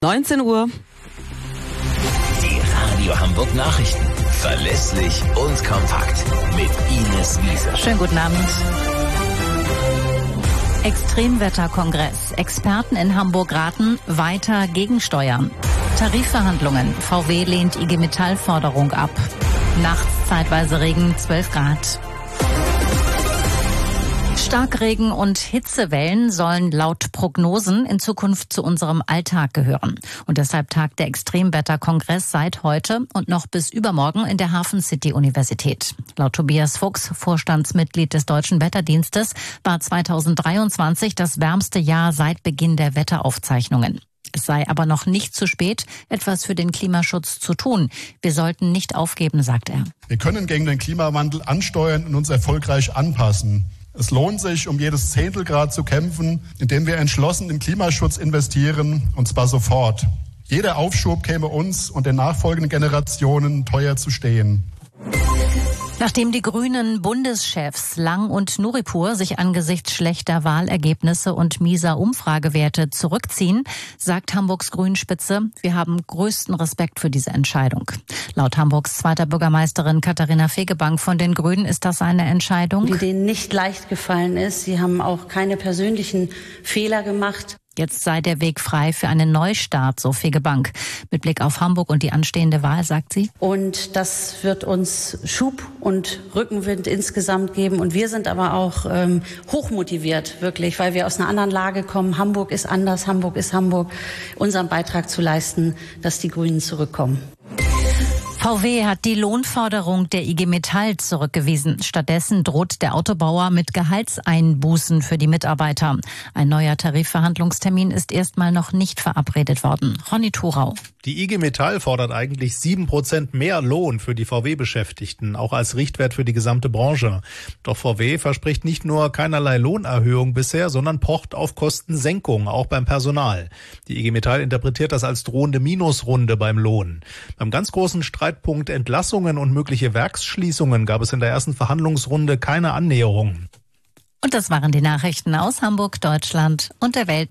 19 Uhr. Die Radio Hamburg Nachrichten. Verlässlich und kompakt. Mit Ines Wiese. Schönen guten Abend. Extremwetterkongress. Experten in Hamburg raten, weiter gegensteuern. Tarifverhandlungen. VW lehnt IG Metall-Forderung ab. Nachts zeitweise Regen, 12 Grad. Starkregen und Hitzewellen sollen laut Prognosen in Zukunft zu unserem Alltag gehören. Und deshalb tagt der Extremwetterkongress seit heute und noch bis übermorgen in der Hafen City Universität. Laut Tobias Fuchs, Vorstandsmitglied des Deutschen Wetterdienstes, war 2023 das wärmste Jahr seit Beginn der Wetteraufzeichnungen. Es sei aber noch nicht zu spät, etwas für den Klimaschutz zu tun. Wir sollten nicht aufgeben, sagt er. Wir können gegen den Klimawandel ansteuern und uns erfolgreich anpassen. Es lohnt sich, um jedes Zehntelgrad zu kämpfen, indem wir entschlossen in Klimaschutz investieren, und zwar sofort. Jeder Aufschub käme uns und den nachfolgenden Generationen teuer zu stehen. Nachdem die grünen Bundeschefs Lang und Nuripur sich angesichts schlechter Wahlergebnisse und mieser Umfragewerte zurückziehen, sagt Hamburgs Grünspitze, wir haben größten Respekt für diese Entscheidung. Laut Hamburgs zweiter Bürgermeisterin Katharina Fegebank von den Grünen ist das eine Entscheidung, die denen nicht leicht gefallen ist. Sie haben auch keine persönlichen Fehler gemacht. Jetzt sei der Weg frei für einen Neustart, so Fegebank. Mit Blick auf Hamburg und die anstehende Wahl, sagt sie. Und das wird uns Schub und Rückenwind insgesamt geben. Und wir sind aber auch hochmotiviert, wirklich, weil wir aus einer anderen Lage kommen. Hamburg ist anders, Hamburg ist Hamburg. Unseren Beitrag zu leisten, dass die Grünen zurückkommen. VW hat die Lohnforderung der IG Metall zurückgewiesen. Stattdessen droht der Autobauer mit Gehaltseinbußen für die Mitarbeiter. Ein neuer Tarifverhandlungstermin ist erstmal noch nicht verabredet worden. Ronny Thorau. Die IG Metall fordert eigentlich 7% mehr Lohn für die VW-Beschäftigten, auch als Richtwert für die gesamte Branche. Doch VW verspricht nicht nur keinerlei Lohnerhöhung bisher, sondern pocht auf Kostensenkung, auch beim Personal. Die IG Metall interpretiert das als drohende Minusrunde beim Lohn. Beim ganz großen Streitpunkt Entlassungen und mögliche Werksschließungen gab es in der ersten Verhandlungsrunde keine Annäherung. Und das waren die Nachrichten aus Hamburg, Deutschland und der Welt.